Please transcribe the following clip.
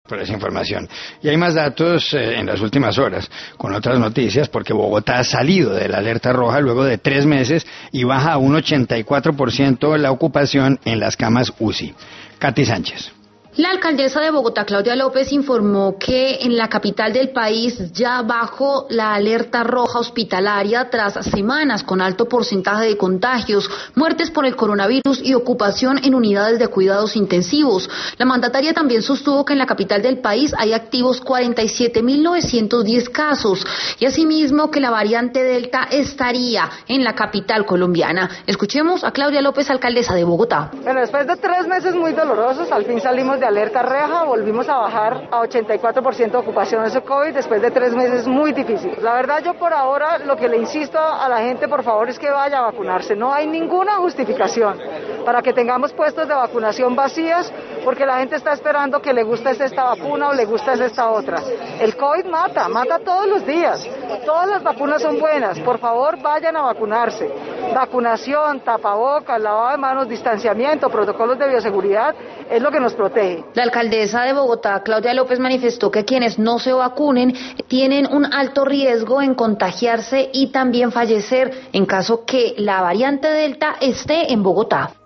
por esa información. Y hay más datos en las últimas horas, con otras noticias, porque Bogotá ha salido de la alerta roja luego de 3 meses y baja a un 84% la ocupación en las camas UCI. Katy Sánchez. La alcaldesa de Bogotá, Claudia López, informó que en la capital del país ya bajó la alerta roja hospitalaria tras semanas con alto porcentaje de contagios, muertes por el coronavirus y ocupación en unidades de cuidados intensivos. La mandataria también sostuvo que en la capital del país hay activos 47.910 casos y asimismo que la variante Delta estaría en la capital colombiana. Escuchemos a Claudia López, alcaldesa de Bogotá. Bueno, después de 3 meses muy dolorosos, al fin salimos de alerta roja, volvimos a bajar a 84% de ocupación de ese COVID después de 3 meses muy difíciles. La verdad, yo por ahora lo que le insisto a la gente, por favor, es que vaya a vacunarse. No hay ninguna justificación para que tengamos puestos de vacunación vacíos porque la gente está esperando que le guste esta vacuna o le guste esta otra. El COVID mata todos los días. Todas las vacunas son buenas. Por favor, vayan a vacunarse. Vacunación, tapabocas, lavado de manos, distanciamiento, protocolos de bioseguridad es lo que nos protege. La alcaldesa de Bogotá, Claudia López, manifestó que quienes no se vacunen tienen un alto riesgo en contagiarse y también fallecer en caso que la variante Delta esté en Bogotá.